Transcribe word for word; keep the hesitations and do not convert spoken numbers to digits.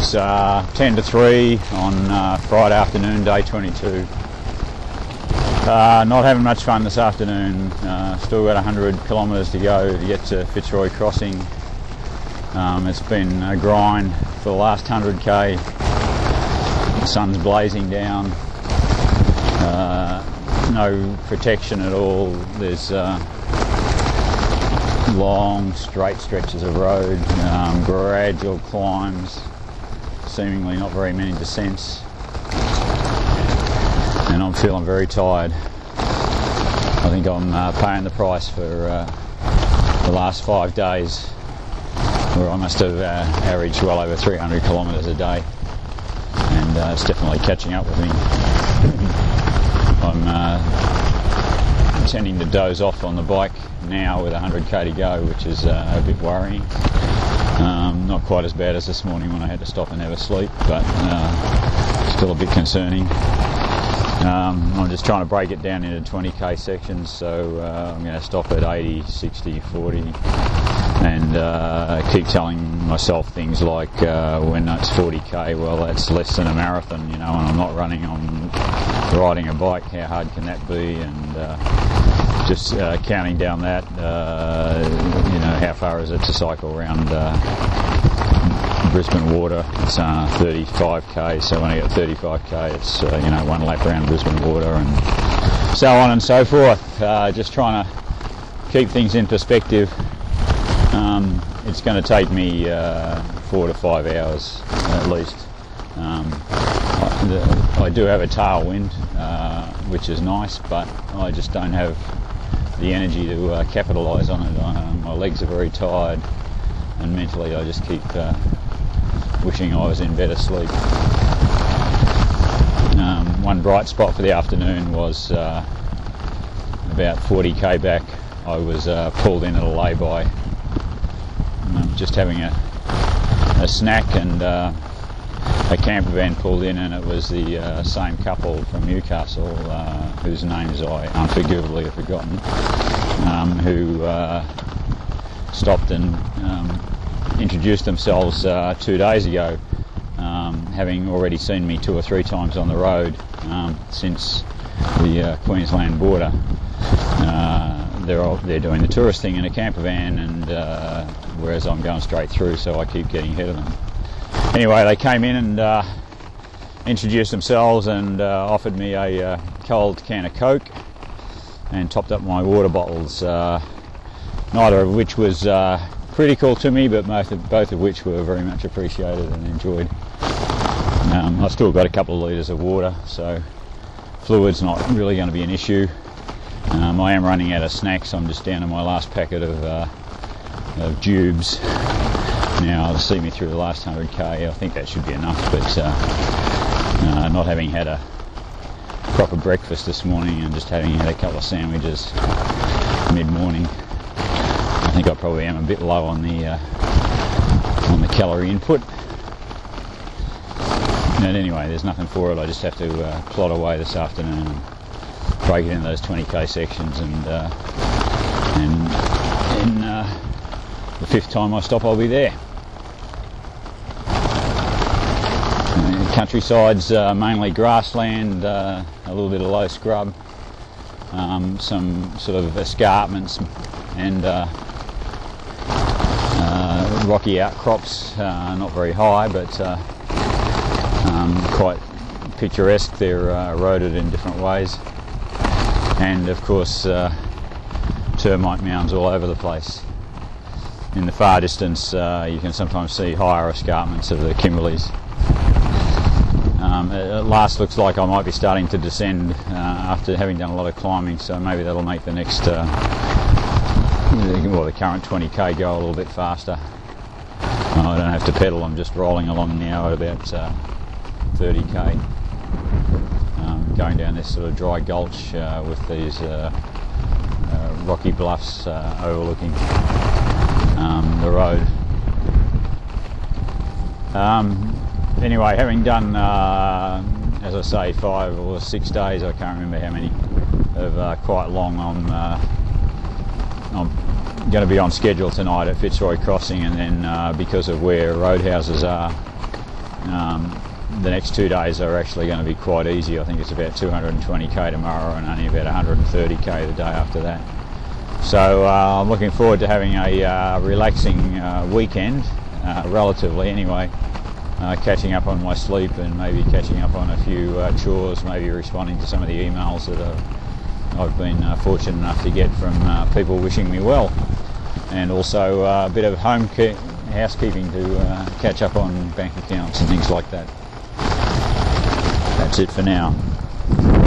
It's uh, ten to three on uh, Friday afternoon, day twenty-two. Uh, not having much fun this afternoon. Uh, still got one hundred kilometres to go to get to Fitzroy Crossing. Um, it's been a grind for the last one hundred k. The sun's blazing down. Uh, no protection at all. There's uh, long straight stretches of road, um, gradual climbs, seemingly not very many descents, and I'm feeling very tired. I think I'm uh, paying the price for uh, the last five days, where I must have uh, averaged well over three hundred kilometres a day, and uh, it's definitely catching up with me. I'm uh, intending to doze off on the bike now with one hundred k to go, which is uh, a bit worrying. Um, not quite as bad as this morning when I had to stop and have a sleep, but uh, still a bit concerning. Um, I'm just trying to break it down into twenty k sections, so uh, I'm going to stop at eighty, sixty, forty, and uh, keep telling myself things like uh, when it's forty k, well, that's less than a marathon, you know, and I'm not running, I'm riding a bike, how hard can that be? And uh, just uh, counting down that, uh, you know, how far is it to cycle around uh, Brisbane Water? It's uh, thirty-five k, so when I get thirty-five k, it's uh, you know, one lap around Brisbane Water, and so on and so forth. Uh, just trying to keep things in perspective. Um, it's going to take me uh, four to five hours at least. Um, I, the, I do have a tailwind, uh, which is nice, but I just don't have the energy to uh, capitalise on it. Uh, my legs are very tired, and mentally I just keep uh, wishing I was in better sleep. Um, one bright spot for the afternoon was uh, about forty k back. I was uh, pulled in at a lay-by, um, just having a, a snack, and uh, a camper van pulled in, and it was the uh, same couple from Newcastle, uh, whose names I unforgivably have forgotten, um, who uh, stopped and um, introduced themselves uh, two days ago, um, having already seen me two or three times on the road um, since the uh, Queensland border. Uh, they're all, they're doing the tourist thing in a camper van, and uh, whereas I'm going straight through, so I keep getting ahead of them. Anyway, they came in and uh, introduced themselves and uh, offered me a uh, cold can of Coke and topped up my water bottles, uh, neither of which was uh, critical to me, but both of, both of which were very much appreciated and enjoyed. Um, I've still got a couple of litres of water, so fluid's not really going to be an issue. Um, I am running out of snacks. I'm just down to my last packet of, uh, of Jubes. Now, to see me through the last one hundred k, I think that should be enough, but uh, uh, not having had a proper breakfast this morning and just having had a couple of sandwiches mid-morning, I think I probably am a bit low on the uh, on the calorie input. But anyway, there's nothing for it. I just have to uh, plod away this afternoon and break it into those twenty k sections, and uh, and in uh, the fifth time I stop, I'll be there. The countryside's uh, mainly grassland, uh, a little bit of low scrub, um, some sort of escarpments and uh, uh, rocky outcrops, uh, not very high, but uh, um, quite picturesque. They're uh, eroded in different ways, and of course uh, termite mounds all over the place. In the far distance uh, you can sometimes see higher escarpments of the Kimberleys. Um, it at last looks like I might be starting to descend uh, after having done a lot of climbing, so maybe that'll make the next, uh, well, the current twenty k go a little bit faster. I don't have to pedal, I'm just rolling along now at about uh, thirty k, um, going down this sort of dry gulch uh, with these uh, uh, rocky bluffs uh, overlooking um, the road. Um, anyway, having done, uh, as I say, five or six days, I can't remember how many, of uh, quite long, I'm, uh, I'm going to be on schedule tonight at Fitzroy Crossing, and then uh, because of where roadhouses are, Um, the next two days are actually going to be quite easy. I think it's about two hundred twenty k tomorrow and only about one hundred thirty k the day after that. So uh, I'm looking forward to having a uh, relaxing uh, weekend, uh, relatively anyway, uh, catching up on my sleep and maybe catching up on a few uh, chores, maybe responding to some of the emails that I've, I've been uh, fortunate enough to get from uh, people wishing me well, and also uh, a bit of home care, housekeeping to uh, catch up on bank accounts and things like that. That's it for now.